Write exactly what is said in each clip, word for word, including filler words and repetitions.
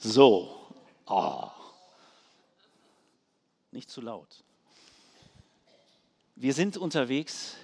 So, oh. Nicht zu laut. Wir sind unterwegs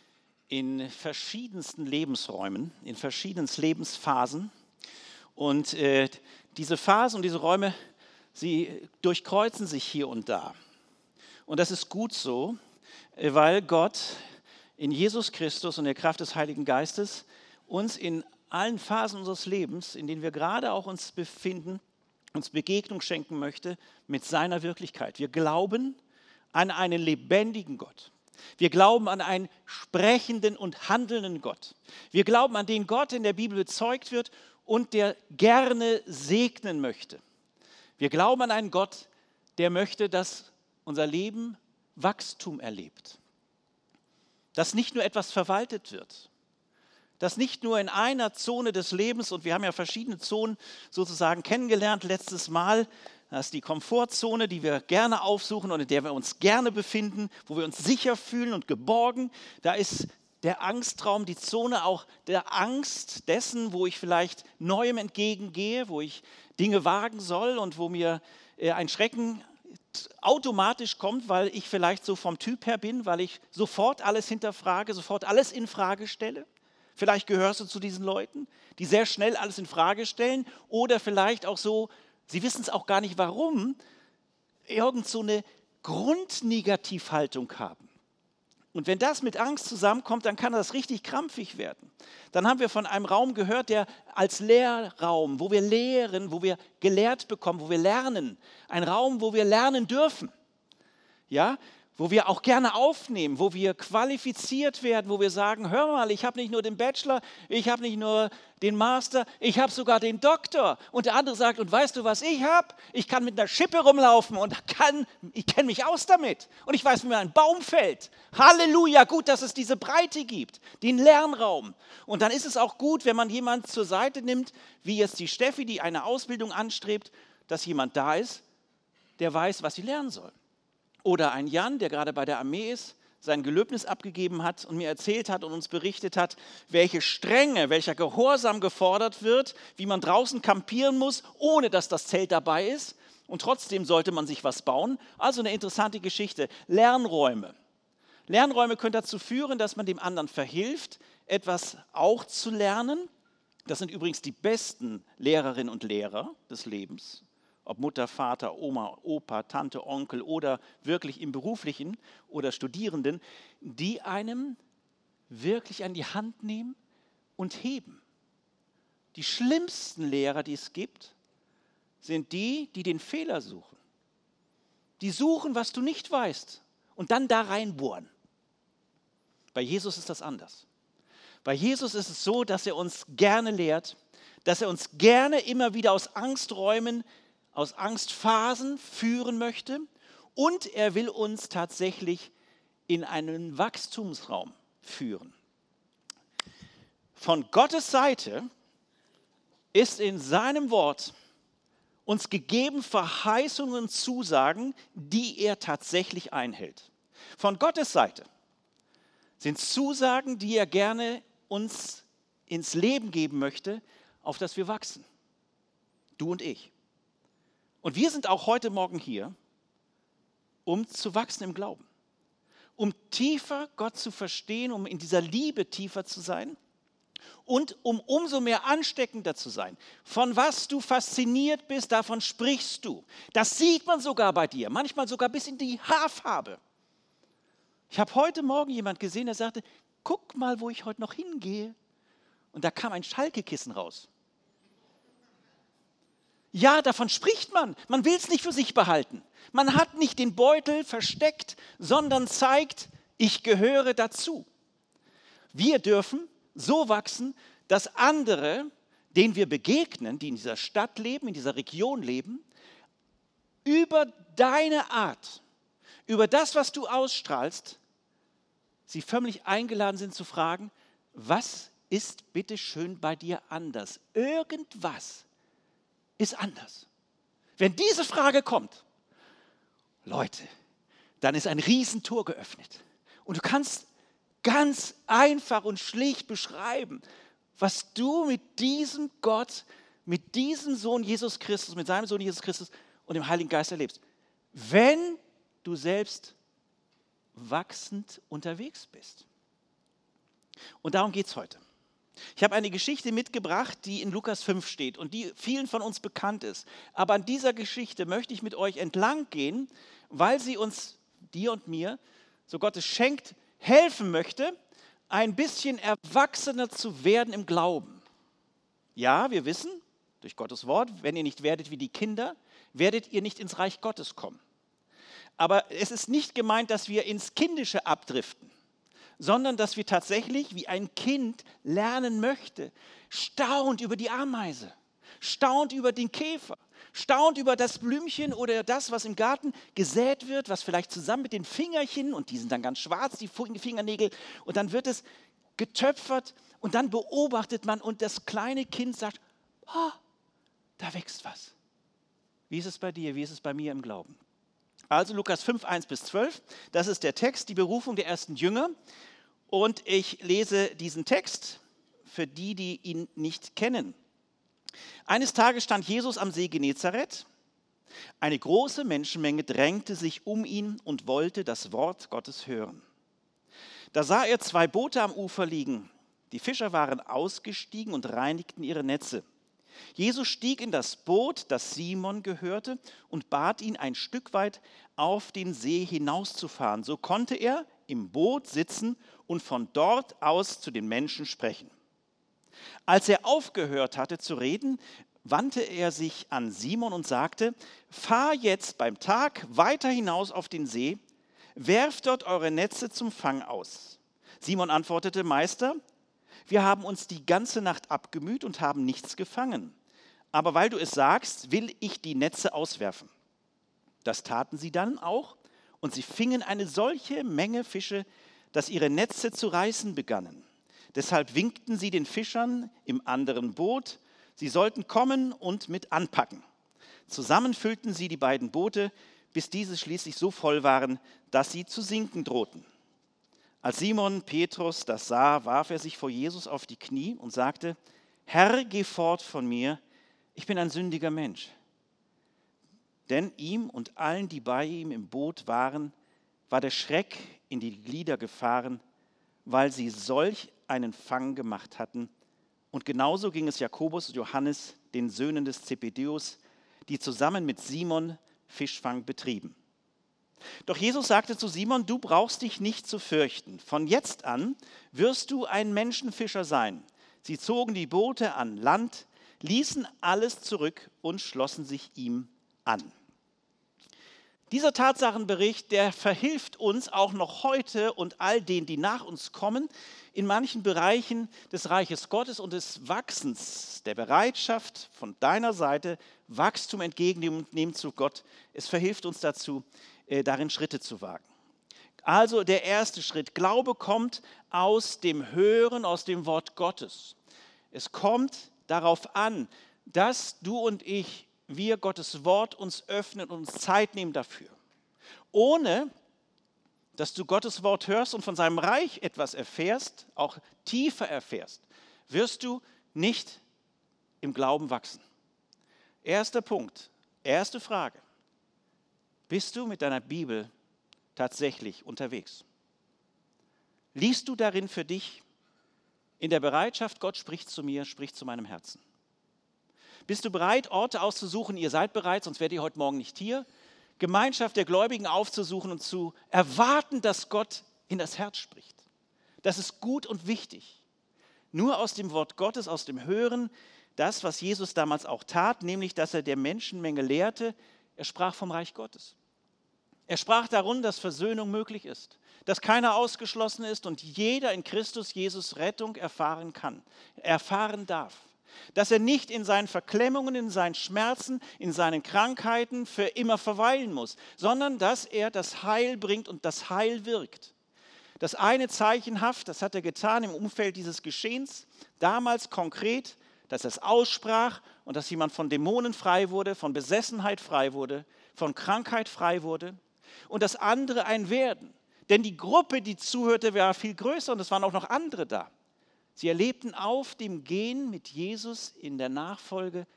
in verschiedensten Lebensräumen, in verschiedensten Lebensphasen. Und äh, diese Phasen und diese Räume, sie durchkreuzen sich hier und da. Und das ist gut so, weil Gott in Jesus Christus und der Kraft des Heiligen Geistes uns in allen Phasen unseres Lebens, in denen wir gerade auch uns befinden, uns Begegnung schenken möchte mit seiner Wirklichkeit. Wir glauben an einen lebendigen Gott. Wir glauben an einen sprechenden und handelnden Gott. Wir glauben an den Gott, der in der Bibel bezeugt wird und der gerne segnen möchte. Wir glauben an einen Gott, der möchte, dass unser Leben Wachstum erlebt. Dass nicht nur etwas verwaltet wird. Dass nicht nur in einer Zone des Lebens, und wir haben ja verschiedene Zonen sozusagen kennengelernt letztes Mal, das ist die Komfortzone, die wir gerne aufsuchen und in der wir uns gerne befinden, wo wir uns sicher fühlen und geborgen. Da ist der Angstraum, die Zone auch der Angst dessen, wo ich vielleicht Neuem entgegengehe, wo ich Dinge wagen soll und wo mir ein Schrecken automatisch kommt, weil ich vielleicht so vom Typ her bin, weil ich sofort alles hinterfrage, sofort alles in Frage stelle. Vielleicht gehörst du zu diesen Leuten, die sehr schnell alles in Frage stellen oder vielleicht auch so, sie wissen es auch gar nicht warum, irgend so eine Grundnegativhaltung haben. Und wenn das mit Angst zusammenkommt, dann kann das richtig krampfig werden. Dann haben wir von einem Raum gehört, der als Lehrraum, wo wir lehren, wo wir gelehrt bekommen, wo wir lernen. Ein Raum, wo wir lernen dürfen. Ja, wo wir auch gerne aufnehmen, wo wir qualifiziert werden, wo wir sagen, hör mal, ich habe nicht nur den Bachelor, ich habe nicht nur den Master, ich habe sogar den Doktor. Und der andere sagt, und weißt du, was ich habe? Ich kann mit einer Schippe rumlaufen und kann, ich kenne mich aus damit. Und ich weiß, wie man ein Baum fällt. Halleluja, gut, dass es diese Breite gibt, den Lernraum. Und dann ist es auch gut, wenn man jemanden zur Seite nimmt, wie jetzt die Steffi, die eine Ausbildung anstrebt, dass jemand da ist, der weiß, was sie lernen soll. Oder ein Jan, der gerade bei der Armee ist, sein Gelöbnis abgegeben hat und mir erzählt hat und uns berichtet hat, welche Strenge, welcher Gehorsam gefordert wird, wie man draußen kampieren muss, ohne dass das Zelt dabei ist. Und trotzdem sollte man sich was bauen. Also eine interessante Geschichte. Lernräume. Lernräume können dazu führen, dass man dem anderen verhilft, etwas auch zu lernen. Das sind übrigens die besten Lehrerinnen und Lehrer des Lebens. Ob Mutter, Vater, Oma, Opa, Tante, Onkel oder wirklich im Beruflichen oder Studierenden, die einem wirklich an die Hand nehmen und heben. Die schlimmsten Lehrer, die es gibt, sind die, die den Fehler suchen. Die suchen, was du nicht weißt und dann da reinbohren. Bei Jesus ist das anders. Bei Jesus ist es so, dass er uns gerne lehrt, dass er uns gerne immer wieder aus Angsträumen aus Angstphasen führen möchte und er will uns tatsächlich in einen Wachstumsraum führen. Von Gottes Seite ist in seinem Wort uns gegeben Verheißungen und Zusagen, die er tatsächlich einhält. Von Gottes Seite sind Zusagen, die er gerne uns ins Leben geben möchte, auf das wir wachsen. Du und ich. Und wir sind auch heute Morgen hier, um zu wachsen im Glauben, um tiefer Gott zu verstehen, um in dieser Liebe tiefer zu sein und um umso mehr ansteckender zu sein. Von was du fasziniert bist, davon sprichst du. Das sieht man sogar bei dir, manchmal sogar bis in die Haarfarbe. Ich habe heute Morgen jemanden gesehen, der sagte, guck mal, wo ich heute noch hingehe. Und da kam ein Schalke-Kissen raus. Ja, davon spricht man. Man will es nicht für sich behalten. Man hat nicht den Beutel versteckt, sondern zeigt, ich gehöre dazu. Wir dürfen so wachsen, dass andere, denen wir begegnen, die in dieser Stadt leben, in dieser Region leben, über deine Art, über das, was du ausstrahlst, sie förmlich eingeladen sind zu fragen, was ist bitte schön bei dir anders? Irgendwas ist anders. Wenn diese Frage kommt, Leute, dann ist ein Riesentor geöffnet. Und du kannst ganz einfach und schlicht beschreiben, was du mit diesem Gott, mit diesem Sohn Jesus Christus, mit seinem Sohn Jesus Christus und dem Heiligen Geist erlebst. Wenn du selbst wachsend unterwegs bist. Und darum geht es heute. Ich habe eine Geschichte mitgebracht, die in Lukas fünf steht und die vielen von uns bekannt ist. Aber an dieser Geschichte möchte ich mit euch entlang gehen, weil sie uns, dir und mir, so Gott es schenkt, helfen möchte, ein bisschen erwachsener zu werden im Glauben. Ja, wir wissen durch Gottes Wort, wenn ihr nicht werdet wie die Kinder, werdet ihr nicht ins Reich Gottes kommen. Aber es ist nicht gemeint, dass wir ins Kindische abdriften, sondern dass wir tatsächlich wie ein Kind lernen möchte, staunt über die Ameise, staunt über den Käfer, staunt über das Blümchen oder das, was im Garten gesät wird, was vielleicht zusammen mit den Fingerchen, und die sind dann ganz schwarz, die Fingernägel, und dann wird es getöpfert und dann beobachtet man und das kleine Kind sagt, oh, da wächst was. Wie ist es bei dir, wie ist es bei mir im Glauben? Also Lukas fünf, eins bis zwölf, das ist der Text, die Berufung der ersten Jünger. Und ich lese diesen Text für die, die ihn nicht kennen. Eines Tages stand Jesus am See Genezareth. Eine große Menschenmenge drängte sich um ihn und wollte das Wort Gottes hören. Da sah er zwei Boote am Ufer liegen. Die Fischer waren ausgestiegen und reinigten ihre Netze. Jesus stieg in das Boot, das Simon gehörte, und bat ihn, ein Stück weit auf den See hinauszufahren. So konnte er im Boot sitzen und von dort aus zu den Menschen sprechen. Als er aufgehört hatte zu reden, wandte er sich an Simon und sagte, fahr jetzt beim Tag weiter hinaus auf den See, werft dort eure Netze zum Fang aus. Simon antwortete, Meister, wir haben uns die ganze Nacht abgemüht und haben nichts gefangen. Aber weil du es sagst, will ich die Netze auswerfen. Das taten sie dann auch und sie fingen eine solche Menge Fische, dass ihre Netze zu reißen begannen. Deshalb winkten sie den Fischern im anderen Boot, sie sollten kommen und mit anpacken. Zusammen füllten sie die beiden Boote, bis diese schließlich so voll waren, dass sie zu sinken drohten. Als Simon Petrus das sah, warf er sich vor Jesus auf die Knie und sagte, Herr, geh fort von mir, ich bin ein sündiger Mensch. Denn ihm und allen, die bei ihm im Boot waren, war der Schreck in die Glieder gefahren, weil sie solch einen Fang gemacht hatten. Und genauso ging es Jakobus und Johannes, den Söhnen des Zebedäus, die zusammen mit Simon Fischfang betrieben. Doch Jesus sagte zu Simon, du brauchst dich nicht zu fürchten. Von jetzt an wirst du ein Menschenfischer sein. Sie zogen die Boote an Land, ließen alles zurück und schlossen sich ihm an. Dieser Tatsachenbericht, der verhilft uns auch noch heute und all denen, die nach uns kommen, in manchen Bereichen des Reiches Gottes und des Wachsens, der Bereitschaft von deiner Seite, Wachstum entgegennehmen zu Gott. Es verhilft uns dazu, darin Schritte zu wagen. Also der erste Schritt. Glaube kommt aus dem Hören, aus dem Wort Gottes. Es kommt darauf an, dass du und ich, wir Gottes Wort uns öffnen und uns Zeit nehmen dafür. Ohne, dass du Gottes Wort hörst und von seinem Reich etwas erfährst, auch tiefer erfährst, wirst du nicht im Glauben wachsen. Erster Punkt, erste Frage. Bist du mit deiner Bibel tatsächlich unterwegs? Liest du darin für dich in der Bereitschaft, Gott spricht zu mir, spricht zu meinem Herzen? Bist du bereit, Orte auszusuchen? Ihr seid bereit, sonst werdet ihr heute Morgen nicht hier. Gemeinschaft der Gläubigen aufzusuchen und zu erwarten, dass Gott in das Herz spricht. Das ist gut und wichtig. Nur aus dem Wort Gottes, aus dem Hören, das, was Jesus damals auch tat, nämlich, dass er der Menschenmenge lehrte, er sprach vom Reich Gottes. Er sprach darum, dass Versöhnung möglich ist, dass keiner ausgeschlossen ist und jeder in Christus Jesus Rettung erfahren kann, erfahren darf. Dass er nicht in seinen Verklemmungen, in seinen Schmerzen, in seinen Krankheiten für immer verweilen muss, sondern dass er das Heil bringt und das Heil wirkt. Das eine zeichenhaft, das hat er getan im Umfeld dieses Geschehens, damals konkret, dass er es aussprach und dass jemand von Dämonen frei wurde, von Besessenheit frei wurde, von Krankheit frei wurde. Und das andere ein Werden. Denn die Gruppe, die zuhörte, war viel größer und es waren auch noch andere da. Sie erlebten auf dem Gehen mit Jesus in der Nachfolge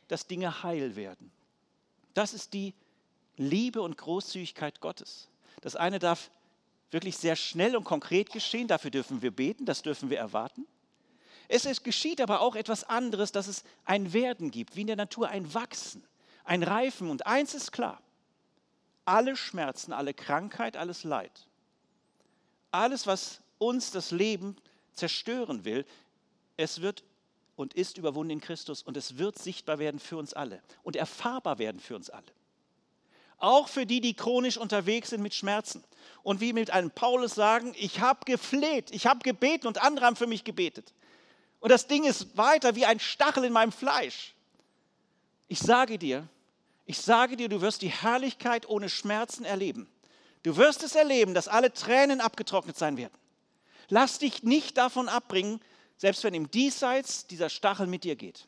dass Dinge heil werden. Das ist die Liebe und Großzügigkeit Gottes. Das eine darf wirklich sehr schnell und konkret geschehen, dafür dürfen wir beten, das dürfen wir erwarten. Es ist, geschieht aber auch etwas anderes, dass es ein Werden gibt, wie in der Natur ein Wachsen, ein Reifen. Und eins ist klar, alle Schmerzen, alle Krankheit, alles Leid, alles, was uns das Leben zerstören will, es wird und ist überwunden in Christus und es wird sichtbar werden für uns alle und erfahrbar werden für uns alle. Auch für die, die chronisch unterwegs sind mit Schmerzen. Und wie mit einem Paulus sagen, ich habe gefleht, ich habe gebeten und andere haben für mich gebetet. Und das Ding ist weiter wie ein Stachel in meinem Fleisch. Ich sage dir, ich sage dir, du wirst die Herrlichkeit ohne Schmerzen erleben. Du wirst es erleben, dass alle Tränen abgetrocknet sein werden. Lass dich nicht davon abbringen, selbst wenn im Diesseits dieser Stachel mit dir geht.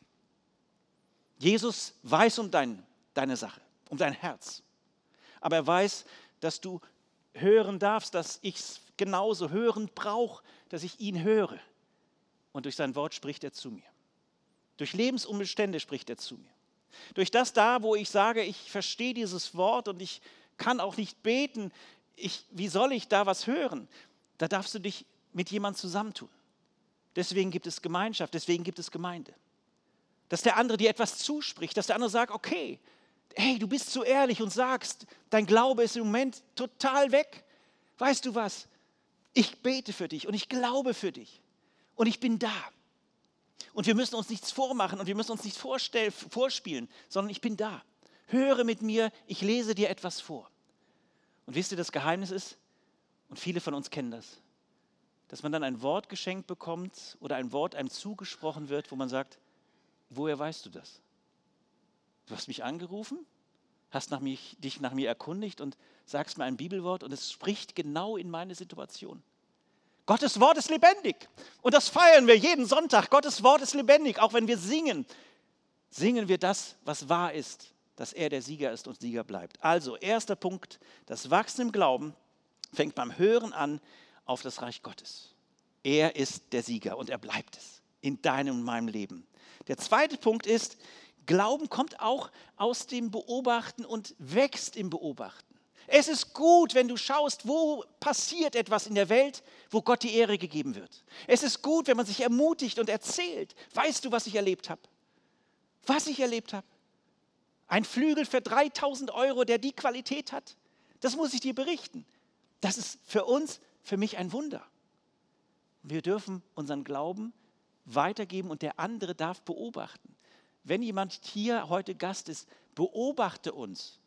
Jesus weiß um dein, deine Sache, um dein Herz. Aber er weiß, dass du hören darfst, dass ich es genauso hören brauche, dass ich ihn höre. Und durch sein Wort spricht er zu mir. Durch Lebensumstände spricht er zu mir. Durch das da, wo ich sage, ich verstehe dieses Wort und ich kann auch nicht beten, ich, wie soll ich da was hören? Da darfst du dich mit jemandem zusammentun. Deswegen gibt es Gemeinschaft, deswegen gibt es Gemeinde. Dass der andere dir etwas zuspricht, dass der andere sagt, okay, hey, du bist so ehrlich und sagst, dein Glaube ist im Moment total weg. Weißt du was? Ich bete für dich und ich glaube für dich und ich bin da. Und wir müssen uns nichts vormachen und wir müssen uns nichts vorstellen, vorspielen, sondern ich bin da. Höre mit mir, ich lese dir etwas vor. Und wisst ihr, das Geheimnis ist, und viele von uns kennen das, dass man dann ein Wort geschenkt bekommt oder ein Wort einem zugesprochen wird, wo man sagt, woher weißt du das? Du hast mich angerufen, hast nach mich, dich nach mir erkundigt und sagst mir ein Bibelwort und es spricht genau in meine Situation. Gottes Wort ist lebendig und das feiern wir jeden Sonntag. Gottes Wort ist lebendig, auch wenn wir singen. Singen wir das, was wahr ist, dass er der Sieger ist und Sieger bleibt. Also, erster Punkt, das Wachsen im Glauben fängt beim Hören an auf das Reich Gottes. Er ist der Sieger und er bleibt es in deinem und meinem Leben. Der zweite Punkt ist, Glauben kommt auch aus dem Beobachten und wächst im Beobachten. Es ist gut, wenn du schaust, wo passiert etwas in der Welt, wo Gott die Ehre gegeben wird. Es ist gut, wenn man sich ermutigt und erzählt. Weißt du, was ich erlebt habe? Was ich erlebt habe? Ein Flügel für dreitausend Euro, der die Qualität hat. Das muss ich dir berichten. Das ist für uns, für mich ein Wunder. Wir dürfen unseren Glauben weitergeben und der andere darf beobachten. Wenn jemand hier heute Gast ist, beobachte uns.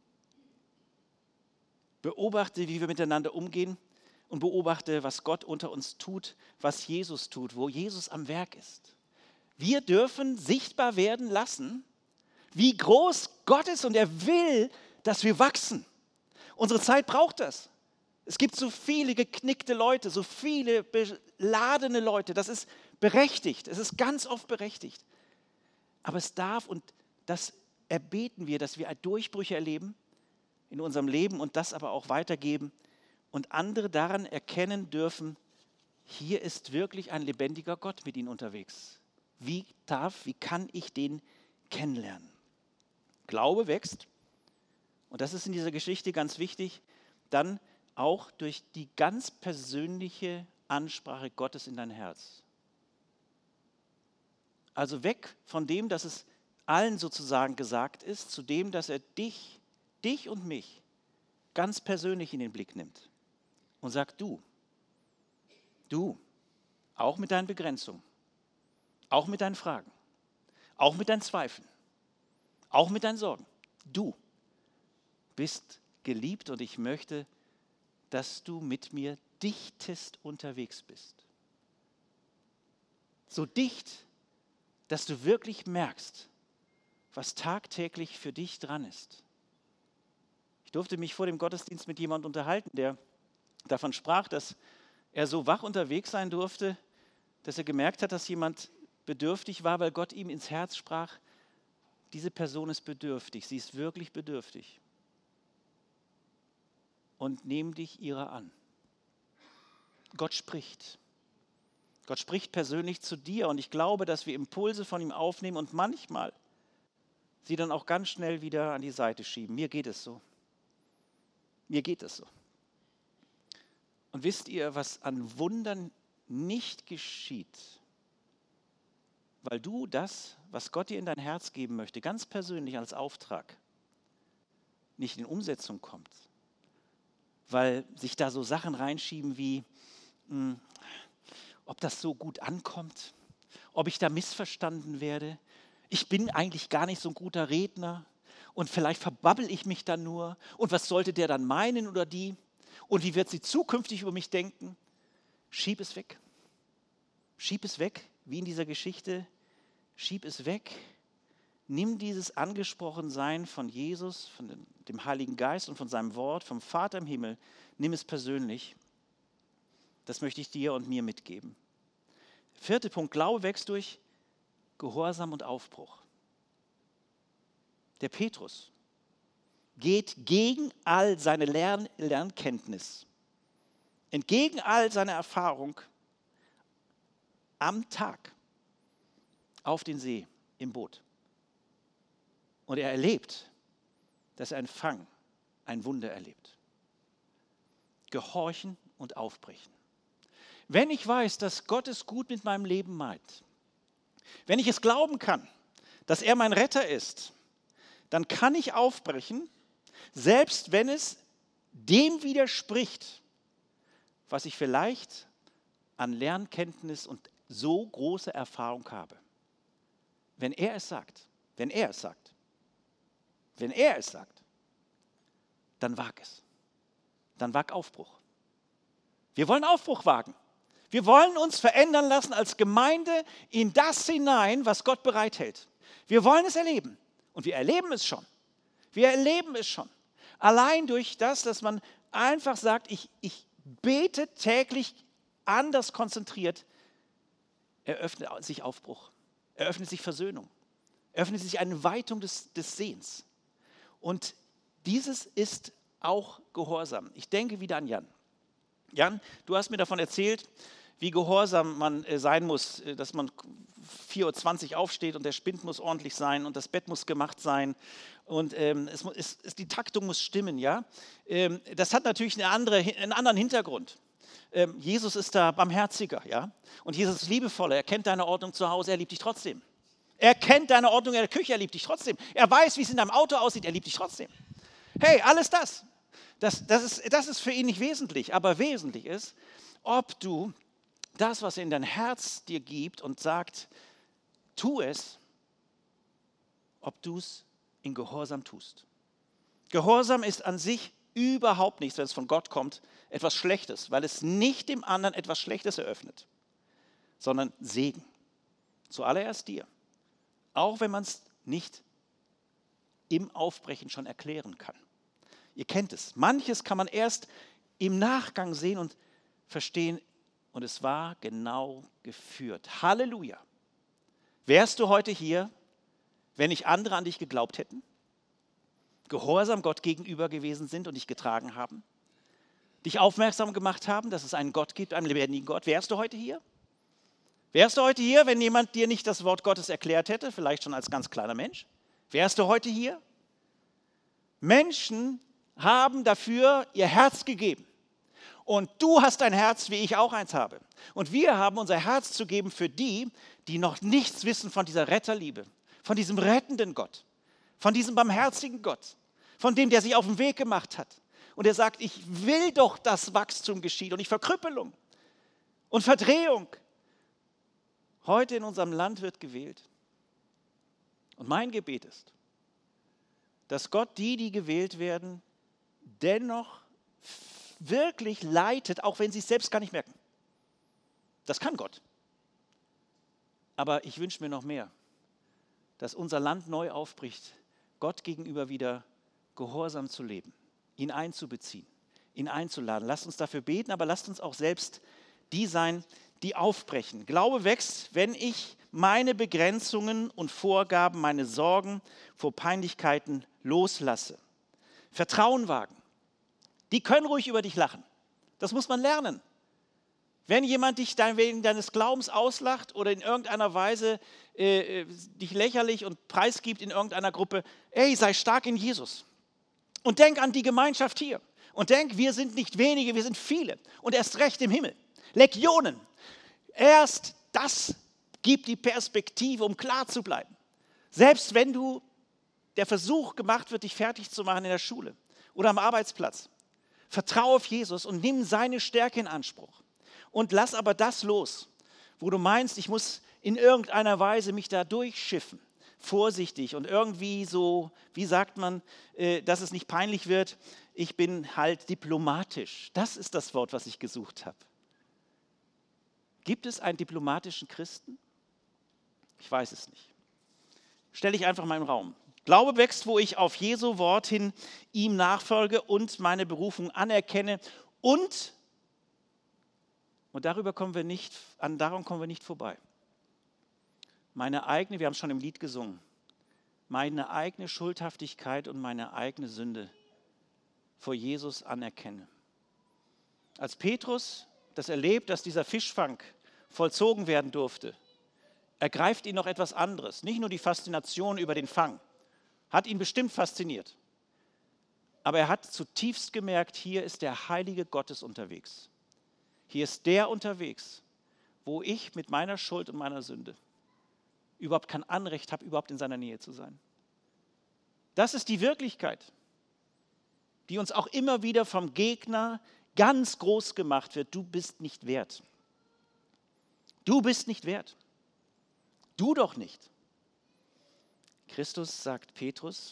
Beobachte, wie wir miteinander umgehen und beobachte, was Gott unter uns tut, was Jesus tut, wo Jesus am Werk ist. Wir dürfen sichtbar werden lassen, wie groß Gott ist und er will, dass wir wachsen. Unsere Zeit braucht das. Es gibt so viele geknickte Leute, so viele beladene Leute. Das ist berechtigt, es ist ganz oft berechtigt. Aber es darf, und das erbeten wir, dass wir Durchbrüche erleben in unserem Leben und das aber auch weitergeben und andere daran erkennen dürfen, hier ist wirklich ein lebendiger Gott mit ihnen unterwegs. Wie darf, wie kann ich den kennenlernen? Glaube wächst, und das ist in dieser Geschichte ganz wichtig, dann auch durch die ganz persönliche Ansprache Gottes in dein Herz. Also weg von dem, dass es allen sozusagen gesagt ist, zu dem, dass er dich, dich und mich ganz persönlich in den Blick nimmt und sagt, du, du, auch mit deinen Begrenzungen, auch mit deinen Fragen, auch mit deinen Zweifeln, auch mit deinen Sorgen, du bist geliebt und ich möchte, dass du mit mir dichtest unterwegs bist. So dicht, dass du wirklich merkst, was tagtäglich für dich dran ist. Ich durfte mich vor dem Gottesdienst mit jemandem unterhalten, der davon sprach, dass er so wach unterwegs sein durfte, dass er gemerkt hat, dass jemand bedürftig war, weil Gott ihm ins Herz sprach, diese Person ist bedürftig, sie ist wirklich bedürftig. Und nimm dich ihrer an. Gott spricht. Gott spricht persönlich zu dir und ich glaube, dass wir Impulse von ihm aufnehmen und manchmal, sie dann auch ganz schnell wieder an die Seite schieben. Mir geht es so. Mir geht es so. Und wisst ihr, was an Wundern nicht geschieht, weil du das, was Gott dir in dein Herz geben möchte, ganz persönlich als Auftrag, nicht in Umsetzung kommt, weil sich da so Sachen reinschieben wie, mh, ob das so gut ankommt, ob ich da missverstanden werde. Ich bin eigentlich gar nicht so ein guter Redner und vielleicht verbabbel ich mich dann nur. Und was sollte der dann meinen oder die? Und wie wird sie zukünftig über mich denken? Schieb es weg. Schieb es weg, wie in dieser Geschichte. Schieb es weg. Nimm dieses Angesprochensein von Jesus, von dem Heiligen Geist und von seinem Wort, vom Vater im Himmel. Nimm es persönlich. Das möchte ich dir und mir mitgeben. Vierter Punkt, Glaube wächst durch Gehorsam und Aufbruch. Der Petrus geht gegen all seine Lern- Lernkenntnis, entgegen all seiner Erfahrung am Tag auf den See im Boot. Und er erlebt, dass er einen Fang, ein Wunder erlebt. Gehorchen und aufbrechen. Wenn ich weiß, dass Gott es gut mit meinem Leben meint, wenn ich es glauben kann, dass er mein Retter ist, dann kann ich aufbrechen, selbst wenn es dem widerspricht, was ich vielleicht an Lernkenntnis und so große Erfahrung habe. Wenn er es sagt, wenn er es sagt, wenn er es sagt, dann wag es. Dann wag Aufbruch. Wir wollen Aufbruch wagen. Wir wollen uns verändern lassen als Gemeinde in das hinein, was Gott bereithält. Wir wollen es erleben. Und wir erleben es schon. Wir erleben es schon. Allein durch das, dass man einfach sagt, ich, ich bete täglich anders konzentriert, eröffnet sich Aufbruch, eröffnet sich Versöhnung, eröffnet sich eine Weitung des, des Sehens. Und dieses ist auch Gehorsam. Ich denke wieder an Jan. Jan, du hast mir davon erzählt, wie gehorsam man äh, sein muss, äh, dass man vier Uhr zwanzig aufsteht und der Spind muss ordentlich sein und das Bett muss gemacht sein und ähm, es, es, es, die Taktung muss stimmen. Ja? Ähm, das hat natürlich eine andere, einen anderen Hintergrund. Ähm, Jesus ist da barmherziger, ja? Und Jesus ist liebevoller. Er kennt deine Ordnung zu Hause, er liebt dich trotzdem. Er kennt deine Ordnung in der Küche, er liebt dich trotzdem. Er weiß, wie es in deinem Auto aussieht, er liebt dich trotzdem. Hey, alles das, das, das, ist, das ist für ihn nicht wesentlich, aber wesentlich ist, ob du das, was er in dein Herz dir gibt und sagt, tu es, ob du es in Gehorsam tust. Gehorsam ist an sich überhaupt nichts, wenn es von Gott kommt, etwas Schlechtes, weil es nicht dem anderen etwas Schlechtes eröffnet, sondern Segen. Zuallererst dir. Auch wenn man es nicht im Aufbrechen schon erklären kann. Ihr kennt es. Manches kann man erst im Nachgang sehen und verstehen, und es war genau geführt. Halleluja. Wärst du heute hier, wenn nicht andere an dich geglaubt hätten, gehorsam Gott gegenüber gewesen sind und dich getragen haben, dich aufmerksam gemacht haben, dass es einen Gott gibt, einen lebendigen Gott? Wärst du heute hier? Wärst du heute hier, wenn jemand dir nicht das Wort Gottes erklärt hätte, vielleicht schon als ganz kleiner Mensch? Wärst du heute hier? Menschen haben dafür ihr Herz gegeben. Und du hast ein Herz, wie ich auch eins habe. Und wir haben unser Herz zu geben für die, die noch nichts wissen von dieser Retterliebe, von diesem rettenden Gott, von diesem barmherzigen Gott, von dem, der sich auf den Weg gemacht hat. Und der sagt, ich will doch, dass Wachstum geschieht und nicht Verkrüppelung und Verdrehung. Heute in unserem Land wird gewählt. Und mein Gebet ist, dass Gott die, die gewählt werden, dennoch wirklich leitet, auch wenn sie es selbst gar nicht merken. Das kann Gott. Aber ich wünsche mir noch mehr, dass unser Land neu aufbricht, Gott gegenüber wieder gehorsam zu leben, ihn einzubeziehen, ihn einzuladen. Lasst uns dafür beten, aber lasst uns auch selbst die sein, die aufbrechen. Glaube wächst, wenn ich meine Begrenzungen und Vorgaben, meine Sorgen vor Peinlichkeiten loslasse. Vertrauen wagen. Die können ruhig über dich lachen. Das muss man lernen. Wenn jemand dich dein, wegen deines Glaubens auslacht oder in irgendeiner Weise äh, dich lächerlich und preisgibt in irgendeiner Gruppe, ey, sei stark in Jesus. Und denk an die Gemeinschaft hier. Und denk, wir sind nicht wenige, wir sind viele. Und erst recht im Himmel. Legionen. Erst das gibt die Perspektive, um klar zu bleiben. Selbst wenn du der Versuch gemacht wird, dich fertig zu machen in der Schule oder am Arbeitsplatz. Vertraue auf Jesus und nimm seine Stärke in Anspruch. Und lass aber das los, wo du meinst, ich muss in irgendeiner Weise mich da durchschiffen. Vorsichtig und irgendwie so, wie sagt man, äh, dass es nicht peinlich wird. Ich bin halt diplomatisch. Das ist das Wort, was ich gesucht habe. Gibt es einen diplomatischen Christen? Ich weiß es nicht. Stelle ich einfach mal im Raum. Glaube wächst, wo ich auf Jesu Wort hin ihm nachfolge und meine Berufung anerkenne und, und darüber kommen wir nicht, an darum kommen wir nicht vorbei. Meine eigene, wir haben es schon im Lied gesungen, meine eigene Schuldhaftigkeit und meine eigene Sünde vor Jesus anerkenne. Als Petrus das erlebt, dass dieser Fischfang vollzogen werden durfte, ergreift ihn noch etwas anderes. Nicht nur die Faszination über den Fang, hat ihn bestimmt fasziniert. Aber er hat zutiefst gemerkt, hier ist der Heilige Gottes unterwegs. Hier ist der unterwegs, wo ich mit meiner Schuld und meiner Sünde überhaupt kein Anrecht habe, überhaupt in seiner Nähe zu sein. Das ist die Wirklichkeit, die uns auch immer wieder vom Gegner ganz groß gemacht wird. Du bist nicht wert. Du bist nicht wert. Du doch nicht. Christus sagt Petrus,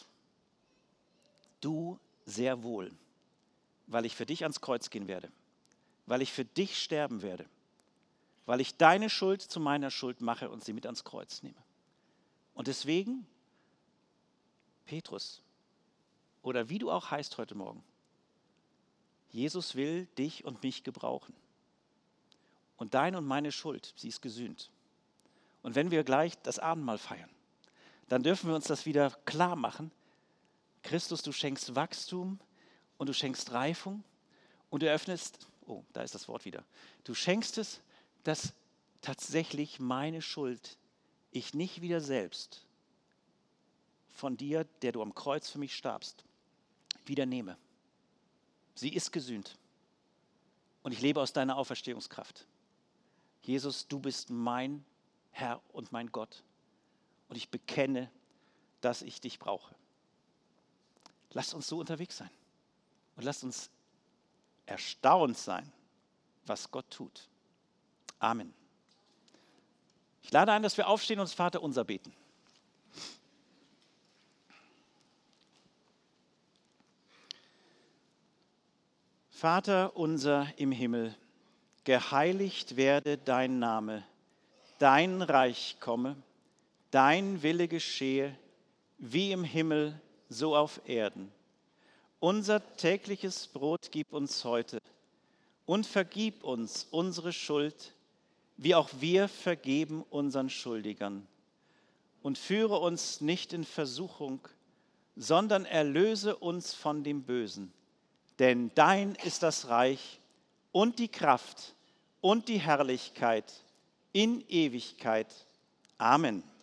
du sehr wohl, weil ich für dich ans Kreuz gehen werde, weil ich für dich sterben werde, weil ich deine Schuld zu meiner Schuld mache und sie mit ans Kreuz nehme. Und deswegen, Petrus, oder wie du auch heißt heute Morgen, Jesus will dich und mich gebrauchen. Und deine und meine Schuld, sie ist gesühnt. Und wenn wir gleich das Abendmahl feiern, dann dürfen wir uns das wieder klar machen. Christus, du schenkst Wachstum und du schenkst Reifung und du eröffnest, oh, da ist das Wort wieder, du schenkst es, dass tatsächlich meine Schuld ich nicht wieder selbst von dir, der du am Kreuz für mich starbst, wieder nehme. Sie ist gesühnt und ich lebe aus deiner Auferstehungskraft. Jesus, du bist mein Herr und mein Gott. Und ich bekenne, dass ich dich brauche. Lasst uns so unterwegs sein. Und lasst uns erstaunt sein, was Gott tut. Amen. Ich lade ein, dass wir aufstehen und das Vaterunser beten. Vater unser im Himmel, geheiligt werde dein Name, dein Reich komme, dein Wille geschehe, wie im Himmel, so auf Erden. Unser tägliches Brot gib uns heute und vergib uns unsere Schuld, wie auch wir vergeben unseren Schuldigern. Und führe uns nicht in Versuchung, sondern erlöse uns von dem Bösen. Denn dein ist das Reich und die Kraft und die Herrlichkeit in Ewigkeit. Amen.